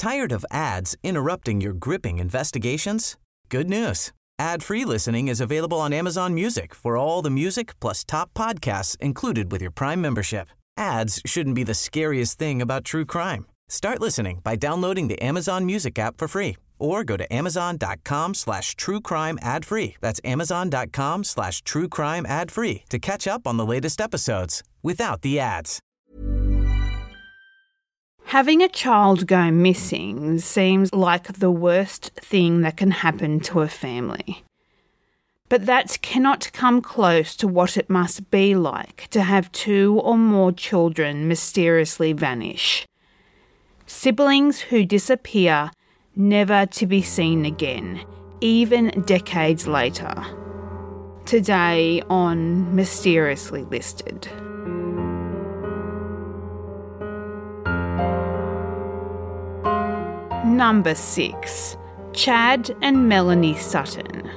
Tired of ads interrupting your gripping investigations? Good news. Ad-free listening is available on Amazon Music for all the music plus top podcasts included with your Prime membership. Ads shouldn't be the scariest thing about true crime. Start listening by downloading the Amazon Music app for free or go to amazon.com/truecrime ad-free. That's amazon.com/truecrime ad-free to catch up on the latest episodes without the ads. Having a child go missing seems like the worst thing that can happen to a family. But that cannot come close to what it must be like to have 2 or more children mysteriously vanish. Siblings who disappear, never to be seen again, even decades later. Today on Mysteriously Listed. Number 6. Chad and Melanie Sutton.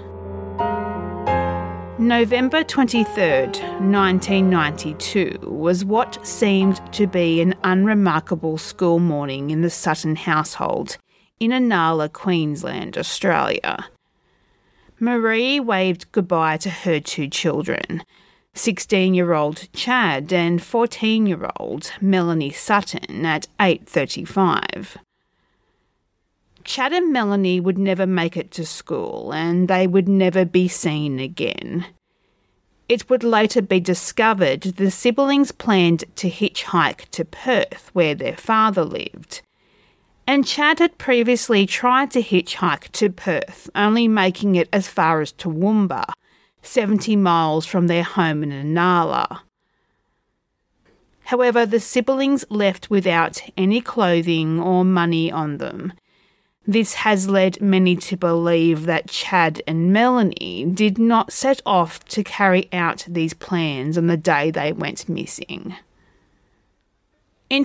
November 23rd, 1992 was what seemed to be an unremarkable school morning in the Sutton household in Inala, Queensland, Australia. Marie waved goodbye to her 2 children, 16-year-old Chad and 14-year-old Melanie Sutton, at 8:35. Chad and Melanie would never make it to school and they would never be seen again. It would later be discovered the siblings planned to hitchhike to Perth, where their father lived. And Chad had previously tried to hitchhike to Perth, only making it as far as Toowoomba, 70 miles from their home in Inala. However, the siblings left without any clothing or money on them. This has led many to believe that Chad and Melanie did not set off to carry out these plans on the day they went missing. In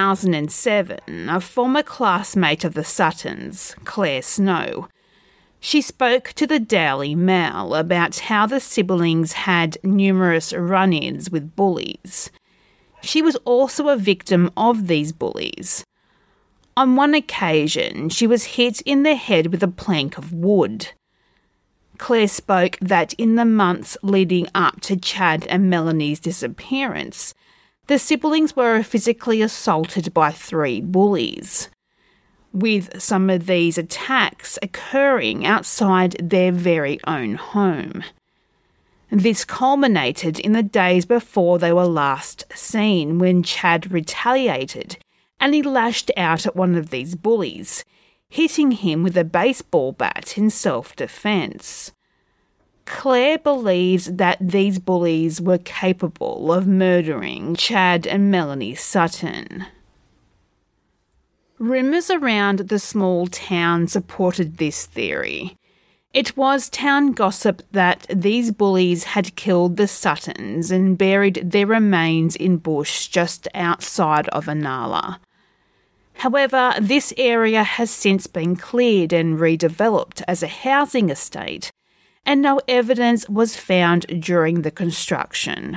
2007, a former classmate of the Suttons, Claire Snow, she spoke to the Daily Mail about how the siblings had numerous run-ins with bullies. She was also a victim of these bullies. On one occasion, she was hit in the head with a plank of wood. Claire spoke that in the months leading up to Chad and Melanie's disappearance, the siblings were physically assaulted by 3 bullies, with some of these attacks occurring outside their very own home. This culminated in the days before they were last seen, when Chad retaliated and he lashed out at one of these bullies, hitting him with a baseball bat in self-defence. Claire believes that these bullies were capable of murdering Chad and Melanie Sutton. Rumours around the small town supported this theory. It was town gossip that these bullies had killed the Suttons and buried their remains in bush just outside of Inala. However, this area has since been cleared and redeveloped as a housing estate, and no evidence was found during the construction.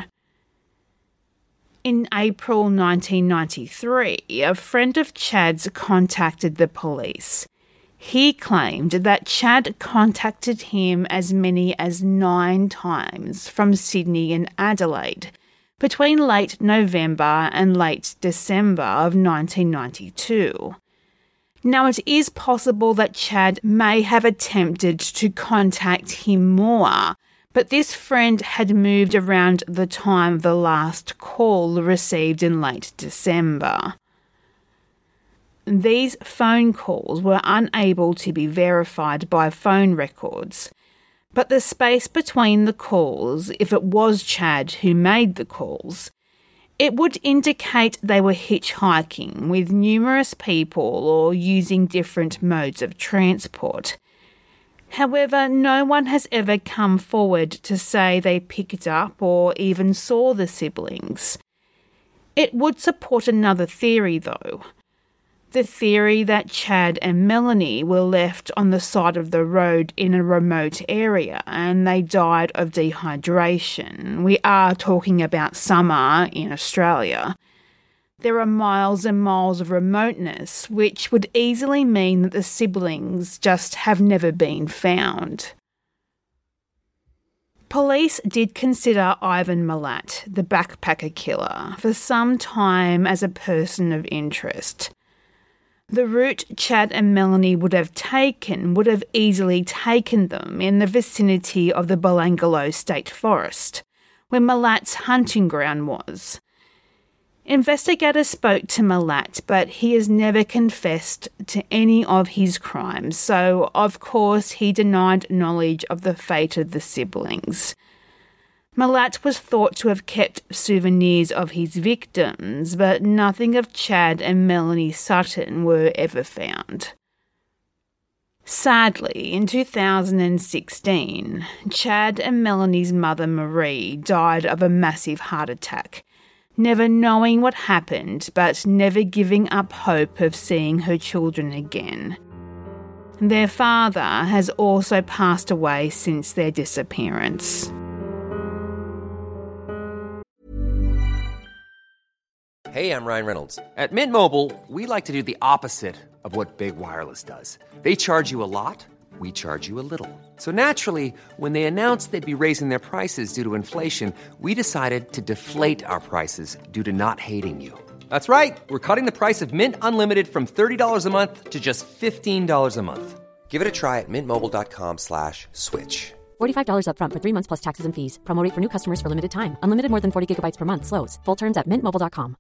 In April 1993, a friend of Chad's contacted the police. He claimed that Chad contacted him as many as 9 times from Sydney and Adelaide between late November and late December of 1992. Now, it is possible that Chad may have attempted to contact him more, but this friend had moved around the time of the last call received in late December. These phone calls were unable to be verified by phone records, but the space between the calls, if it was Chad who made the calls, it would indicate they were hitchhiking with numerous people or using different modes of transport. However, no one has ever come forward to say they picked up or even saw the siblings. It would support another theory, though. The theory that Chad and Melanie were left on the side of the road in a remote area and they died of dehydration. We are talking about summer in Australia. There are miles and miles of remoteness, which would easily mean that the siblings just have never been found. Police did consider Ivan Milat, the backpacker killer, for some time as a person of interest. The route Chad and Melanie would have easily taken them in the vicinity of the Belangolo State Forest, where Milat's hunting ground was. Investigators spoke to Milat, but he has never confessed to any of his crimes, so of course he denied knowledge of the fate of the siblings. Milat was thought to have kept souvenirs of his victims, but nothing of Chad and Melanie Sutton were ever found. Sadly, in 2016, Chad and Melanie's mother Marie died of a massive heart attack, never knowing what happened but never giving up hope of seeing her children again. Their father has also passed away since their disappearance. Hey, I'm Ryan Reynolds. At Mint Mobile, we like to do the opposite of what Big Wireless does. They charge you a lot, we charge you a little. So naturally, when they announced they'd be raising their prices due to inflation, we decided to deflate our prices due to not hating you. That's right. We're cutting the price of Mint Unlimited from $30 a month to just $15 a month. Give it a try at mintmobile.com/switch. $45 up front for 3 months plus taxes and fees. Promo rate for new customers for limited time. Unlimited more than 40 gigabytes per month. Slows full terms at mintmobile.com.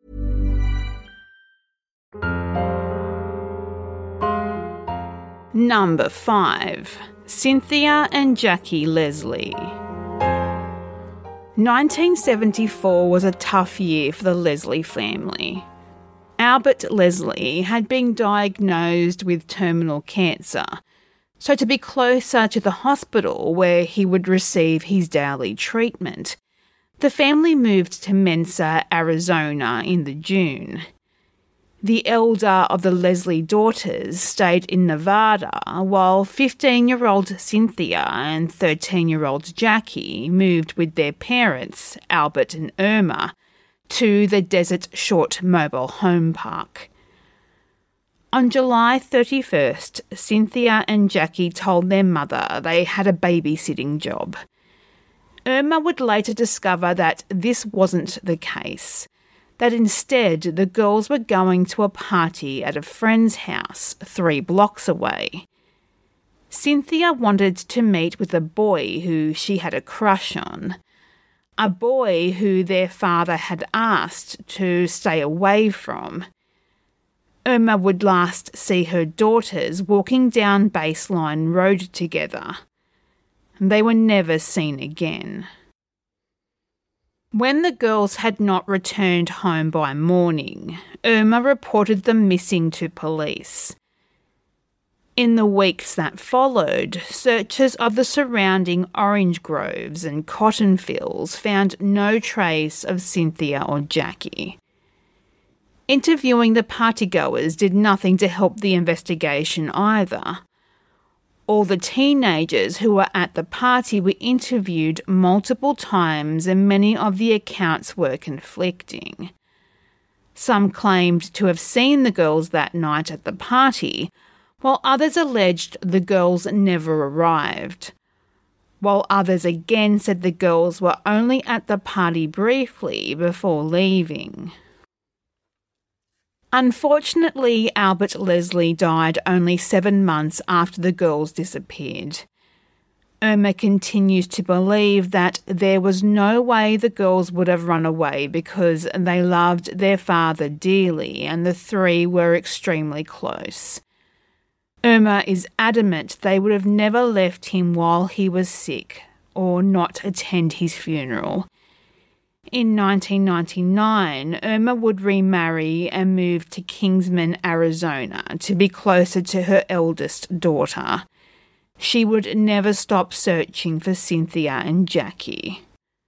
Number 5. Cynthia and Jackie Leslie. 1974 was a tough year for the Leslie family. Albert Leslie had been diagnosed with terminal cancer, so to be closer to the hospital where he would receive his daily treatment, the family moved to Mesa, Arizona in the June. The elder of the Leslie daughters stayed in Nevada, while 15-year-old Cynthia and 13-year-old Jackie moved with their parents, Albert and Irma, to the Desert Short Mobile Home Park. On July 31st, Cynthia and Jackie told their mother they had a babysitting job. Irma would later discover that this wasn't the case, that instead the girls were going to a party at a friend's house 3 blocks away. Cynthia wanted to meet with a boy who she had a crush on, a boy who their father had asked to stay away from. Irma would last see her daughters walking down Baseline Road together. They were never seen again. When the girls had not returned home by morning, Irma reported them missing to police. In the weeks that followed, searches of the surrounding orange groves and cotton fields found no trace of Cynthia or Jackie. Interviewing the partygoers did nothing to help the investigation either. All the teenagers who were at the party were interviewed multiple times and many of the accounts were conflicting. Some claimed to have seen the girls that night at the party, while others alleged the girls never arrived. While others again said the girls were only at the party briefly before leaving. Unfortunately, Albert Leslie died only 7 months after the girls disappeared. Irma continues to believe that there was no way the girls would have run away because they loved their father dearly and the 3 were extremely close. Irma is adamant they would have never left him while he was sick or not attend his funeral. In 1999, Irma would remarry and move to Kingsman, Arizona, to be closer to her eldest daughter. She would never stop searching for Cynthia and Jackie.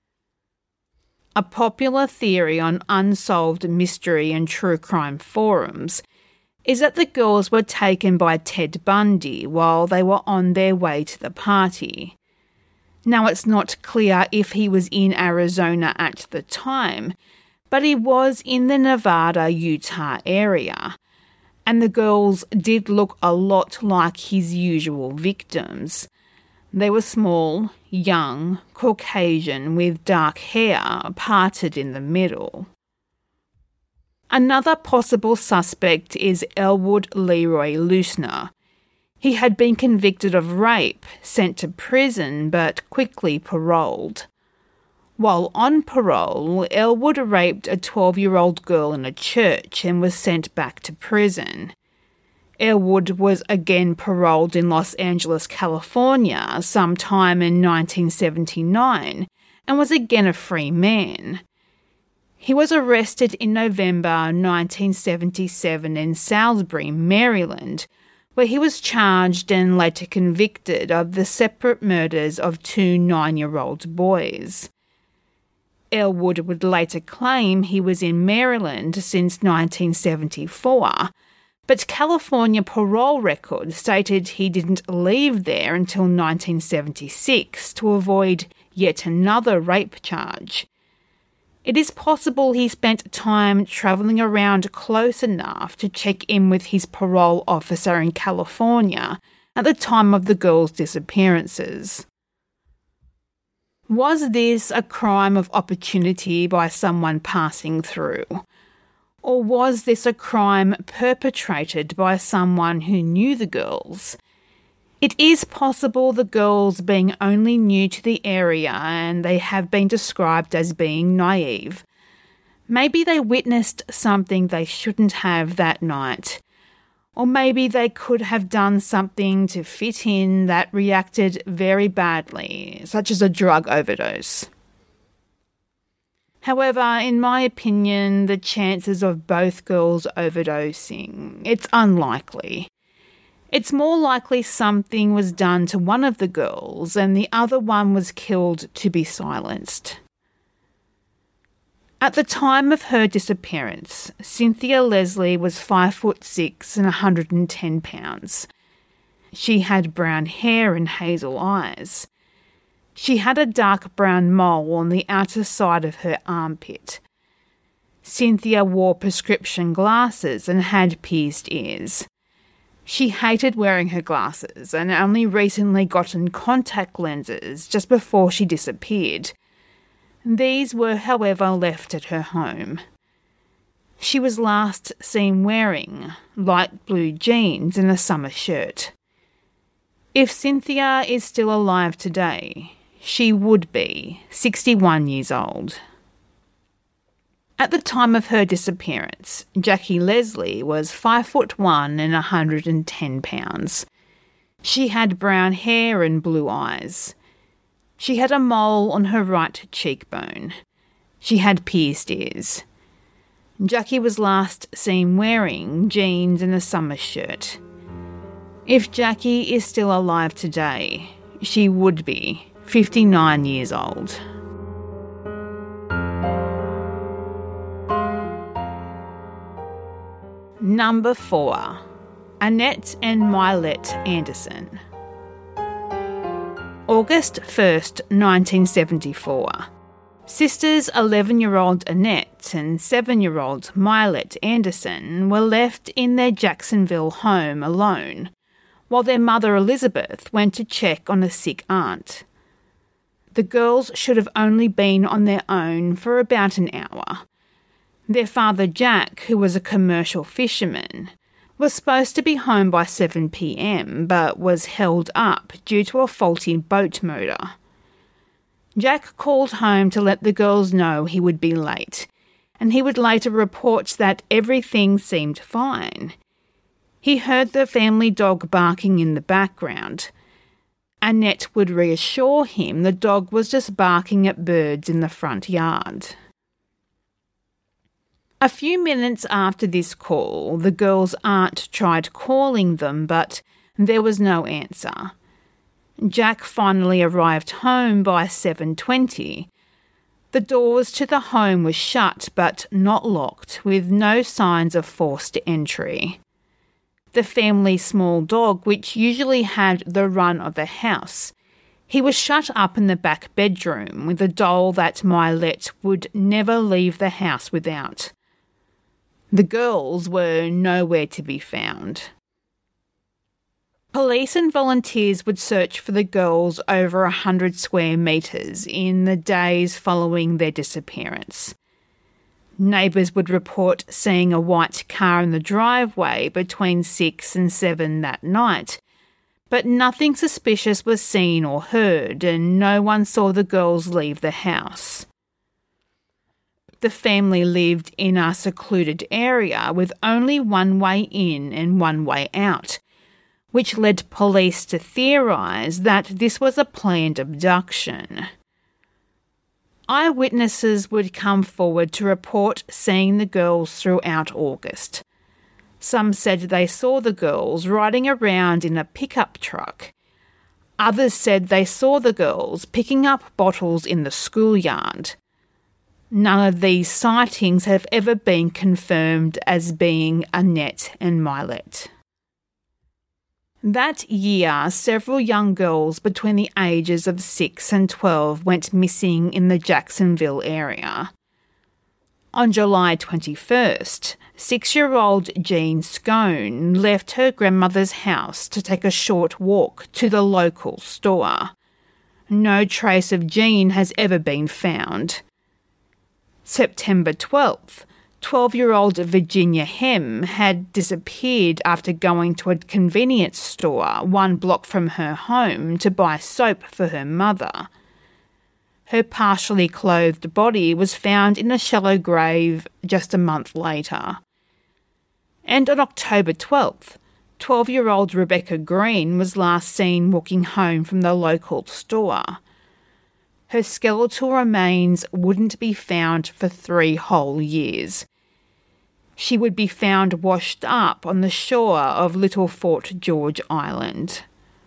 A popular theory on unsolved mystery and true crime forums is that the girls were taken by Ted Bundy while they were on their way to the party. Now, it's not clear if he was in Arizona at the time, but he was in the Nevada-Utah area, and the girls did look a lot like his usual victims. They were small, young, Caucasian with dark hair parted in the middle. Another possible suspect is Elwood Leroy Lusner. He had been convicted of rape, sent to prison, but quickly paroled. While on parole, Elwood raped a 12-year-old girl in a church and was sent back to prison. Elwood was again paroled in Los Angeles, California, sometime in 1979, and was again a free man. He was arrested in November 1977 in Salisbury, Maryland, where he was charged and later convicted of the separate murders of 2 9-year-old boys. Elwood would later claim he was in Maryland since 1974, but California parole records stated he didn't leave there until 1976 to avoid yet another rape charge. It is possible he spent time travelling around close enough to check in with his parole officer in California at the time of the girls' disappearances. Was this a crime of opportunity by someone passing through? Or was this a crime perpetrated by someone who knew the girls? It is possible the girls being only new to the area and they have been described as being naive. Maybe they witnessed something they shouldn't have that night. Or maybe they could have done something to fit in that reacted very badly, such as a drug overdose. However, in my opinion, the chances of both girls overdosing, it's unlikely. It's more likely something was done to one of the girls and the other one was killed to be silenced. At the time of her disappearance, Cynthia Leslie was 5'6" and 110 pounds. She had brown hair and hazel eyes. She had a dark brown mole on the outer side of her armpit. Cynthia wore prescription glasses and had pierced ears. She hated wearing her glasses and only recently gotten contact lenses just before she disappeared. These were, however, left at her home. She was last seen wearing light blue jeans and a summer shirt. If Cynthia is still alive today, she would be 61 years old. At the time of her disappearance, Jackie Leslie was 5'1" and 110 pounds. She had brown hair and blue eyes. She had a mole on her right cheekbone. She had pierced ears. Jackie was last seen wearing jeans and a summer shirt. If Jackie is still alive today, she would be 59 years old. Number 4. Annette and Mylette Anderson. August 1st, 1974. Sisters 11-year-old Annette and 7-year-old Mylette Anderson were left in their Jacksonville home alone, while their mother Elizabeth went to check on a sick aunt. The girls should have only been on their own for about an hour. Their father Jack, who was a commercial fisherman, was supposed to be home by 7 p.m, but was held up due to a faulty boat motor. Jack called home to let the girls know he would be late, and he would later report that everything seemed fine. He heard the family dog barking in the background. Annette would reassure him the dog was just barking at birds in the front yard. A few minutes after this call, the girls' aunt tried calling them, but there was no answer. Jack finally arrived home by 7:20. The doors to the home were shut but not locked, with no signs of forced entry. The family's small dog, which usually had the run of the house, He was shut up in the back bedroom with a doll that Mylett would never leave the house without. The girls were nowhere to be found. Police and volunteers would search for the girls over 100 square metres in the days following their disappearance. Neighbours would report seeing a white car in the driveway between 6 and 7 that night, but nothing suspicious was seen or heard, and no one saw the girls leave the house. The family lived in a secluded area with only one way in and one way out, which led police to theorise that this was a planned abduction. Eyewitnesses would come forward to report seeing the girls throughout August. Some said they saw the girls riding around in a pickup truck. Others said they saw the girls picking up bottles in the schoolyard. None of these sightings have ever been confirmed as being Annette and Mylett. That year, several young girls between the ages of 6 and 12 went missing in the Jacksonville area. On July 21st, 6-year-old Jean Scone left her grandmother's house to take a short walk to the local store. No trace of Jean has ever been found. September 12th, 12-year-old Virginia Hem had disappeared after going to a convenience store 1 block from her home to buy soap for her mother. Her partially clothed body was found in a shallow grave just a month later. And on October 12th, 12-year-old Rebecca Green was last seen walking home from the local store. Her skeletal remains wouldn't be found for 3 whole years. She would be found washed up on the shore of Little Fort George Island.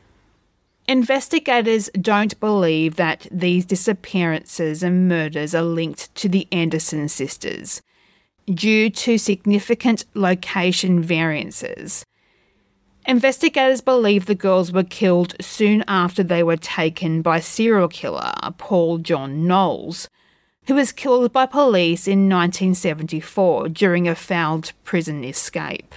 Investigators don't believe that these disappearances and murders are linked to the Anderson sisters, due to significant location variances. Investigators believe the girls were killed soon after they were taken by serial killer Paul John Knowles, who was killed by police in 1974 during a failed prison escape.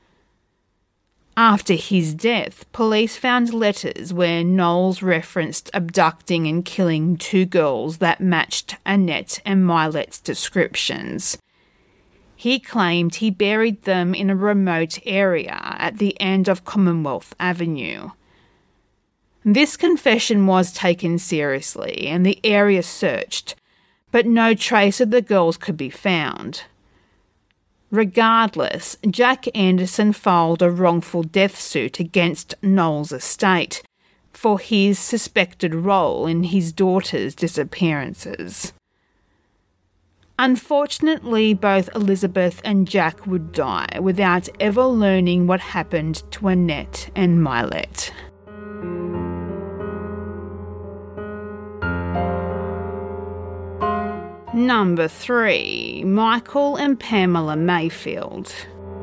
After his death, police found letters where Knowles referenced abducting and killing 2 girls that matched Annette and Mylett's descriptions. He claimed he buried them in a remote area at the end of Commonwealth Avenue. This confession was taken seriously and the area searched, but no trace of the girls could be found. Regardless, Jack Anderson filed a wrongful death suit against Knowles' estate for his suspected role in his daughter's disappearances. Unfortunately, both Elizabeth and Jack would die without ever learning what happened to Annette and Mylett. Number 3. Michael and Pamela Mayfield.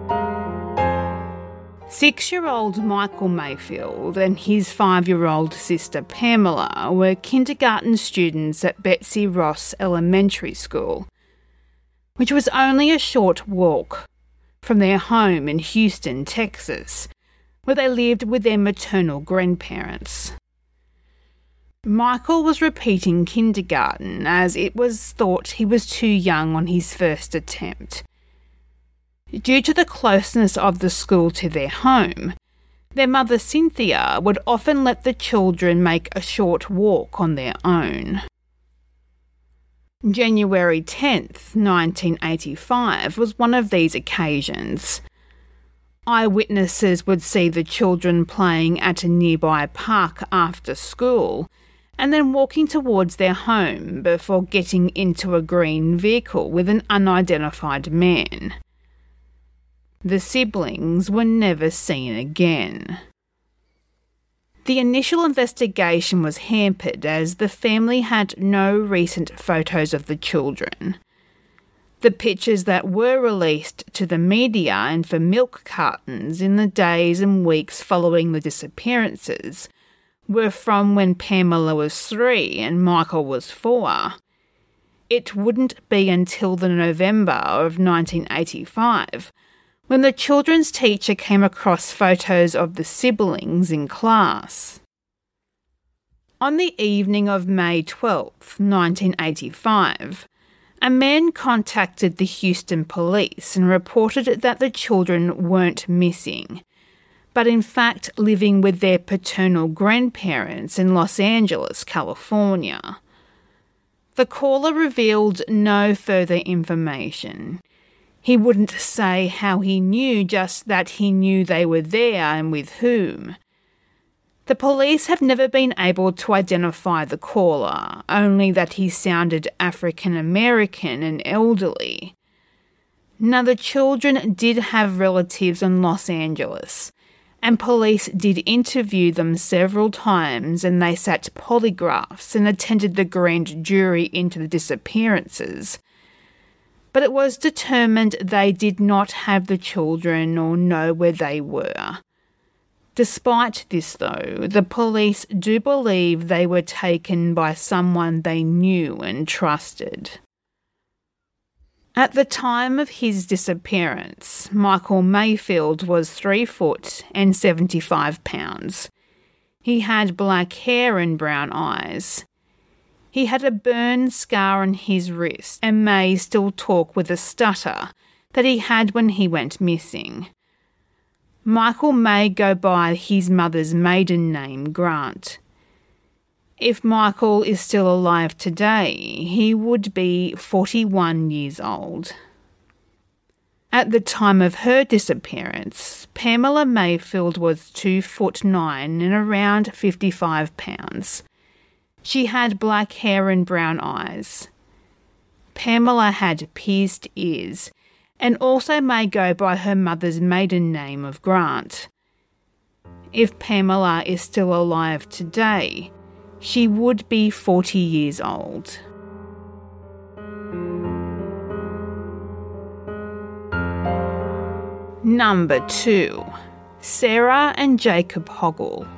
6-year-old Michael Mayfield and his 5-year-old sister Pamela were kindergarten students at Betsy Ross Elementary School, which was only a short walk from their home in Houston, Texas, where they lived with their maternal grandparents. Michael was repeating kindergarten as it was thought he was too young on his first attempt. Due to the closeness of the school to their home, their mother Cynthia would often let the children make a short walk on their own. January 10th, 1985 was one of these occasions. Eyewitnesses would see the children playing at a nearby park after school and then walking towards their home before getting into a green vehicle with an unidentified man. The siblings were never seen again. The initial investigation was hampered as the family had no recent photos of the children. The pictures that were released to the media and for milk cartons in the days and weeks following the disappearances were from when Pamela was 3 and Michael was 4. It wouldn't be until the November of 1985 when the children's teacher came across photos of the siblings in class. On the evening of May 12, 1985, a man contacted the Houston police and reported that the children weren't missing, but in fact living with their paternal grandparents in Los Angeles, California. The caller revealed no further information. He wouldn't say how he knew, just that he knew they were there and with whom. The police have never been able to identify the caller, only that he sounded African American and elderly. Now, the children did have relatives in Los Angeles, and police did interview them several times, and they sat polygraphs and attended the grand jury into the disappearances. But it was determined they did not have the children or know where they were. Despite this, though, the police do believe they were taken by someone they knew and trusted. At the time of his disappearance, Michael Mayfield was 3 foot and 75 pounds. He had black hair and brown eyes. He had a burn scar on his wrist and may still talk with a stutter that he had when he went missing. Michael may go by his mother's maiden name, Grant. If Michael is still alive today, he would be 41 years old. At the time of her disappearance, Pamela Mayfield was 2 foot 9 and around 55 pounds. She had black hair and brown eyes. Pamela had pierced ears and also may go by her mother's maiden name of Grant. If Pamela is still alive today, she would be 40 years old. Number 2. Sarah and Jacob Hoggle.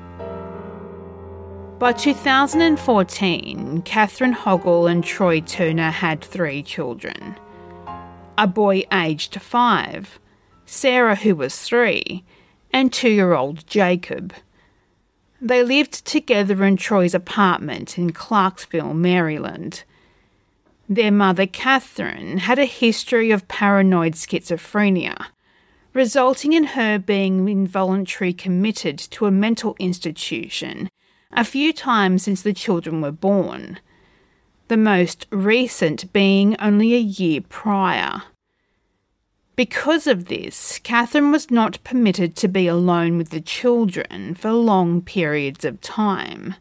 By 2014, Catherine Hoggle and Troy Turner had 3 children. A boy aged 5, Sarah who was 3, and 2-year-old Jacob. They lived together in Troy's apartment in Clarksville, Maryland. Their mother, Catherine, had a history of paranoid schizophrenia, resulting in her being involuntarily committed to a mental institution a few times since the children were born, the most recent being only a year prior. Because of this, Catherine was not permitted to be alone with the children for long periods of time.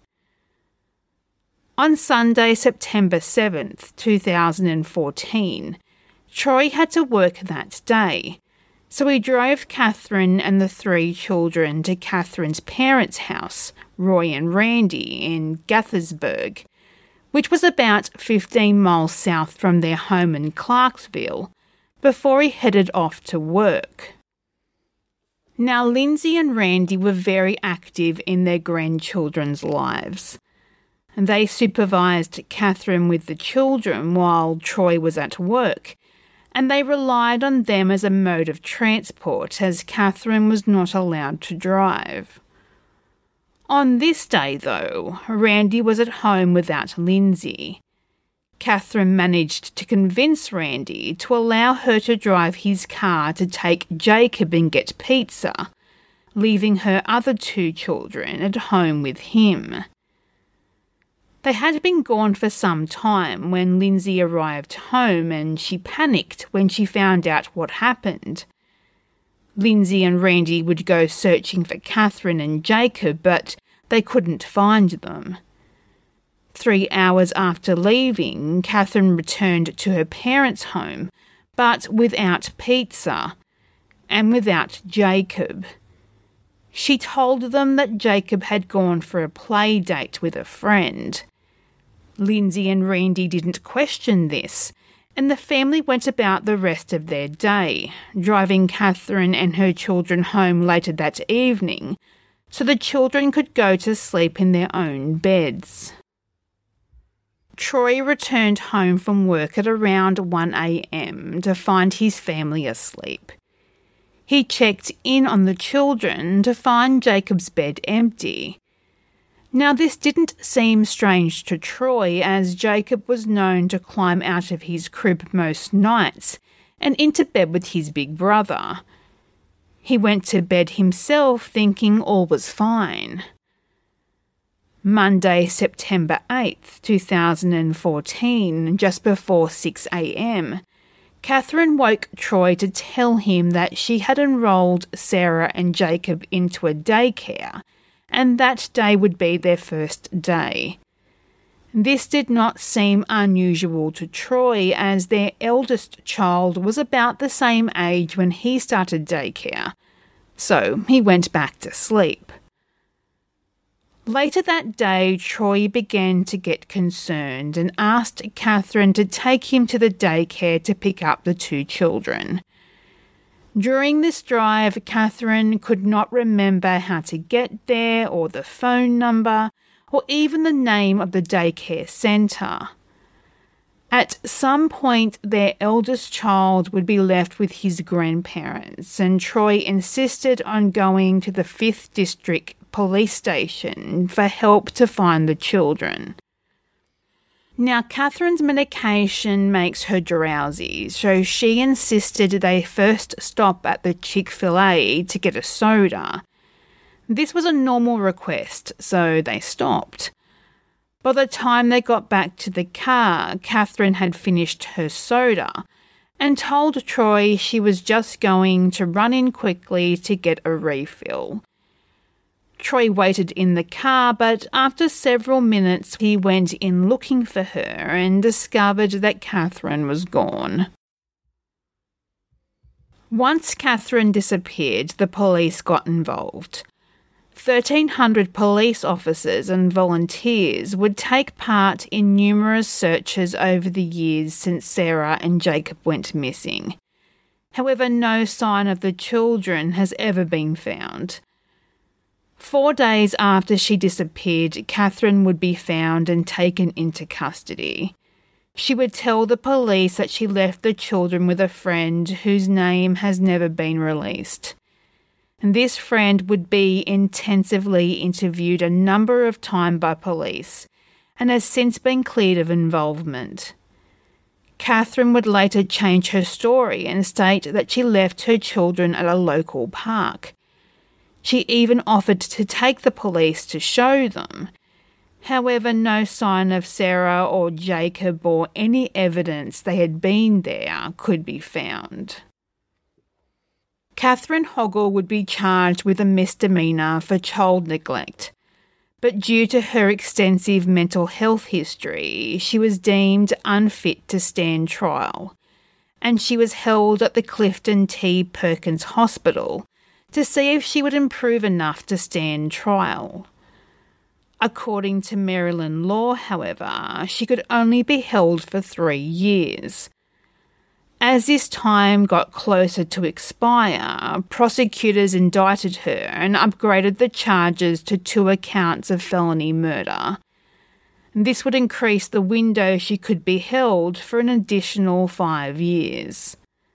On Sunday, September 7th, 2014, Troy had to work that day, so he drove Catherine and the 3 children to Catherine's parents' house, Roy and Randy, in Gaithersburg, which was about 15 miles south from their home in Clarksville, before he headed off to work. Now, Lindsay and Randy were very active in their grandchildren's lives. They supervised Catherine with the children while Troy was at work, and they relied on them as a mode of transport as Catherine was not allowed to drive. On this day, though, Randy was at home without Lindsay. Catherine managed to convince Randy to allow her to drive his car to take Jacob and get pizza, leaving her other 2 children at home with him. They had been gone for some time when Lindsay arrived home, and she panicked when she found out what happened. Lindsay and Randy would go searching for Catherine and Jacob, but they couldn't find them. 3 hours after leaving, Catherine returned to her parents' home, but without pizza and without Jacob. She told them that Jacob had gone for a play date with a friend. Lindsay and Randy didn't question this, and the family went about the rest of their day, driving Catherine and her children home later that evening, so the children could go to sleep in their own beds. Troy returned home from work at around 1 a.m. to find his family asleep. He checked in on the children to find Jacob's bed empty. Now, this didn't seem strange to Troy, as Jacob was known to climb out of his crib most nights and into bed with his big brother. He went to bed himself thinking all was fine. Monday, September 8th, 2014, just before 6 a.m, Catherine woke Troy to tell him that she had enrolled Sarah and Jacob into a daycare, and that day would be their first day. This did not seem unusual to Troy, as their eldest child was about the same age when he started daycare, so he went back to sleep. Later that day, Troy began to get concerned and asked Catherine to take him to the daycare to pick up the two children. During this drive, Catherine could not remember how to get there or the phone number or even the name of the daycare centre. At some point, their eldest child would be left with his grandparents, and Troy insisted on going to the 5th District Police Station for help to find the children. Now, Catherine's medication makes her drowsy, so she insisted they first stop at the Chick-fil-A to get a soda. This was a normal request, so they stopped. By the time they got back to the car, Catherine had finished her soda and told Troy she was just going to run in quickly to get a refill. Troy waited in the car, but after several minutes he went in looking for her and discovered that Catherine was gone. Once Catherine disappeared, the police got involved. 1,300 police officers and volunteers would take part in numerous searches over the years since Sarah and Jacob went missing. However, no sign of the children has ever been found. 4 days after she disappeared, Catherine would be found and taken into custody. She would tell the police that she left the children with a friend whose name has never been released. And this friend would be intensively interviewed a number of times by police and has since been cleared of involvement. Catherine would later change her story and state that she left her children at a local park. She even offered to take the police to show them. However, no sign of Sarah or Jacob or any evidence they had been there could be found. Catherine Hogle would be charged with a misdemeanour for child neglect, but due to her extensive mental health history, she was deemed unfit to stand trial, and she was held at the Clifton T. Perkins Hospital to see if she would improve enough to stand trial. According to Maryland law, however, she could only be held for 3 years. As this time got closer to expire, prosecutors indicted her and upgraded the charges to 2 accounts of felony murder. This would increase the window she could be held for an additional 5 years.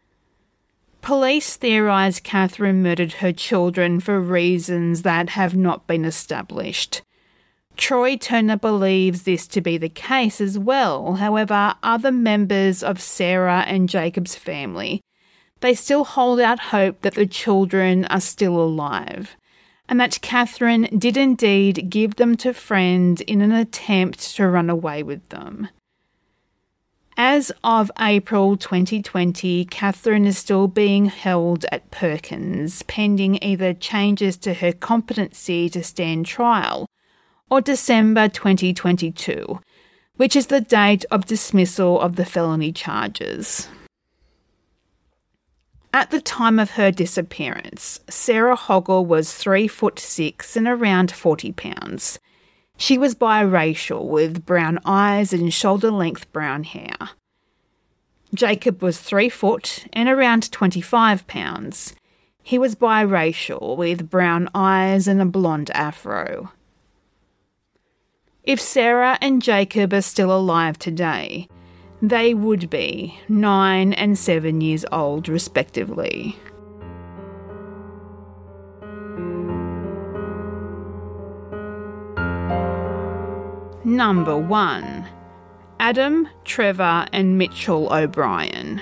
Police theorise Catherine murdered her children for reasons that have not been established. Troy Turner believes this to be the case as well. However, other members of Sarah and Jacob's family, they still hold out hope that the children are still alive, and that Catherine did indeed give them to friends in an attempt to run away with them. As of April 2020, Catherine is still being held at Perkins, pending either changes to her competency to stand trial or December 2022, which is the date of dismissal of the felony charges. At the time of her disappearance, Sarah Hogle was 3'6" and around 40 pounds. She was biracial with brown eyes and shoulder-length brown hair. Jacob was 3 foot and around 25 pounds. He was biracial, with brown eyes and a blonde afro. If Sarah and Jacob are still alive today, they would be 9 and 7 years old, respectively. Number 1. Adam, Trevor and Mitchell O'Brien.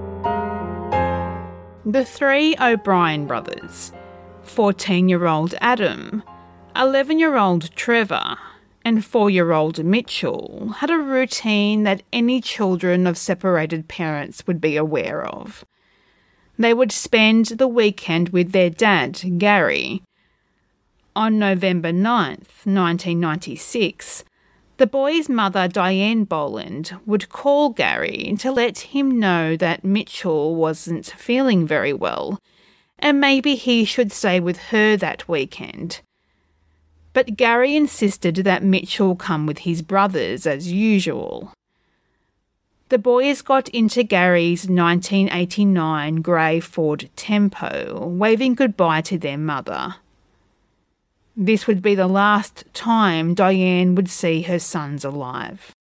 The three O'Brien brothers, 14-year-old Adam, 11-year-old Trevor and 4-year-old Mitchell, had a routine that any children of separated parents would be aware of. They would spend the weekend with their dad, Gary. On November 9th, 1996, the boy's mother, Diane Boland, would call Gary to let him know that Mitchell wasn't feeling very well and maybe he should stay with her that weekend. But Gary insisted that Mitchell come with his brothers as usual. The boys got into Gary's 1989 grey Ford Tempo, waving goodbye to their mother. This would be the last time Diane would see her sons alive.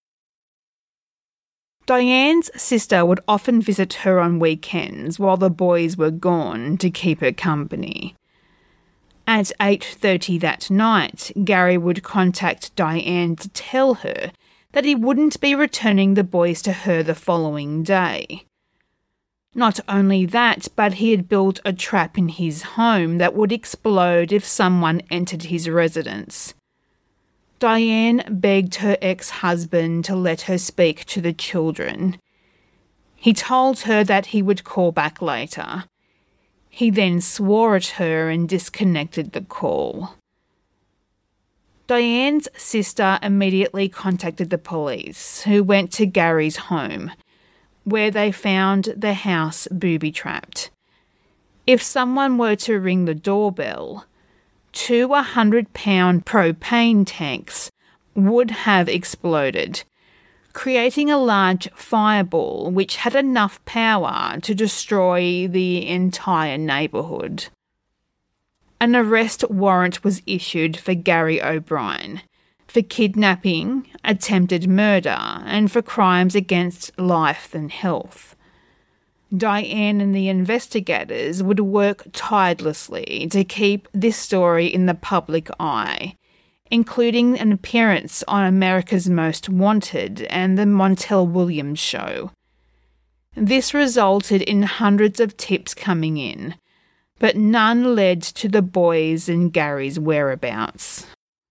Diane's sister would often visit her on weekends while the boys were gone to keep her company. At 8:30 that night, Gary would contact Diane to tell her that he wouldn't be returning the boys to her the following day. Not only that, but he had built a trap in his home that would explode if someone entered his residence. Diane begged her ex-husband to let her speak to the children. He told her that he would call back later. He then swore at her and disconnected the call. Diane's sister immediately contacted the police, who went to Gary's home, where they found the house booby-trapped. If someone were to ring the doorbell, 2 100-pound propane tanks would have exploded, creating a large fireball which had enough power to destroy the entire neighbourhood. An arrest warrant was issued for Gary O'Brien for kidnapping, attempted murder, and for crimes against life and health. Diane and the investigators would work tirelessly to keep this story in the public eye, including an appearance on America's Most Wanted and the Montel Williams Show. This resulted in hundreds of tips coming in, but none led to the boys and Gary's whereabouts.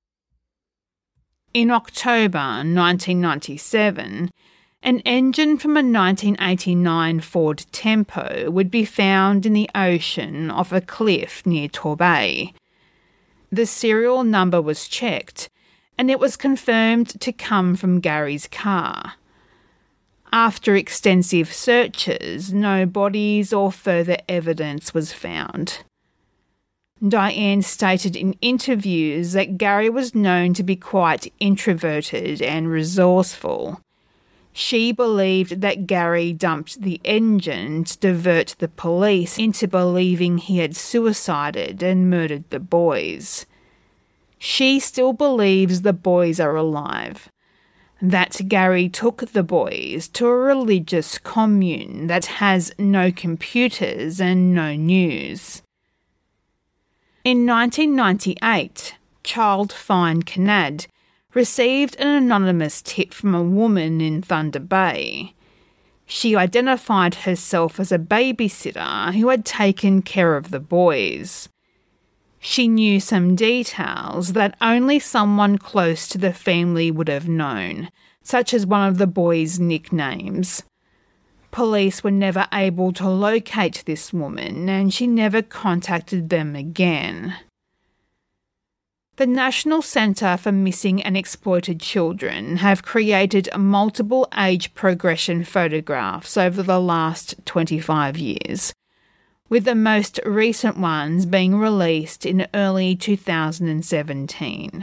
In October 1997, an engine from a 1989 Ford Tempo would be found in the ocean off a cliff near Torbay. The serial number was checked, and it was confirmed to come from Gary's car. After extensive searches, no bodies or further evidence was found. Diane stated in interviews that Gary was known to be quite introverted and resourceful. She believed that Gary dumped the engine to divert the police into believing he had suicided and murdered the boys. She still believes the boys are alive, that Gary took the boys to a religious commune that has no computers and no news. In 1998, Child Find Canad received an anonymous tip from a woman in Thunder Bay. She identified herself as a babysitter who had taken care of the boys. She knew some details that only someone close to the family would have known, such as one of the boys' nicknames. Police were never able to locate this woman, and she never contacted them again. The National Centre for Missing and Exploited Children have created multiple age progression photographs over the last 25 years, with the most recent ones being released in early 2017.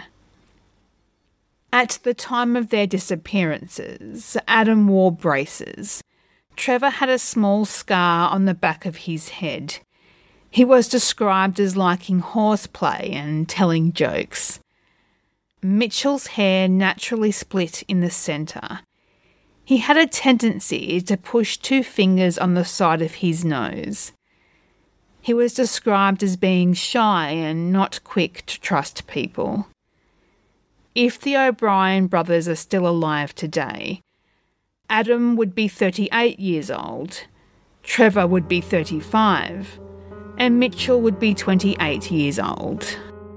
At the time of their disappearances, Adam wore braces. Trevor had a small scar on the back of his head. He was described as liking horseplay and telling jokes. Mitchell's hair naturally split in the centre. He had a tendency to push 2 fingers on the side of his nose. He was described as being shy and not quick to trust people. If the O'Brien brothers are still alive today, Adam would be 38 years old, Trevor would be 35, and Mitchell would be 28 years old.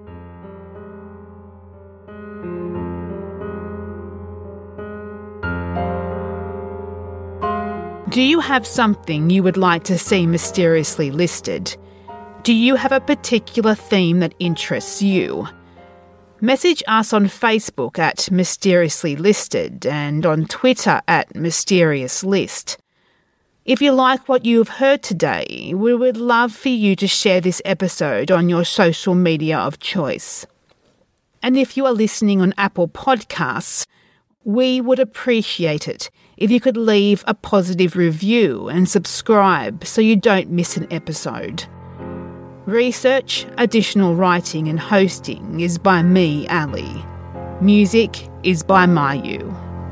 Do you have something you would like to see mysteriously listed? Do you have a particular theme that interests you? Message us on Facebook at Mysteriously Listed and on Twitter at Mysterious List. If you like what you have heard today, we would love for you to share this episode on your social media of choice. And if you are listening on Apple Podcasts, we would appreciate it if you could leave a positive review and subscribe so you don't miss an episode. Research, additional writing and hosting is by me, Ali. Music is by Mayu.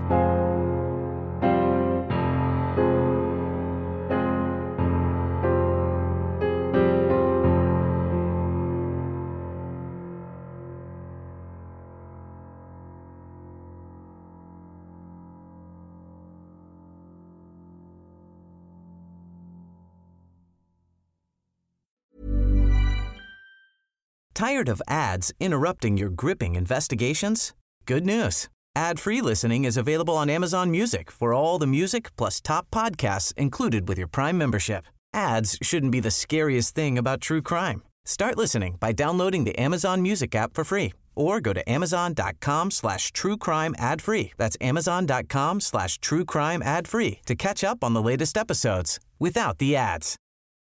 Tired of ads interrupting your gripping investigations? Good news. Ad-free listening is available on Amazon Music for all the music plus top podcasts included with your Prime membership. Ads shouldn't be the scariest thing about true crime. Start listening by downloading the Amazon Music app for free or go to amazon.com/truecrime ad-free. That's amazon.com/truecrime ad-free to catch up on the latest episodes without the ads.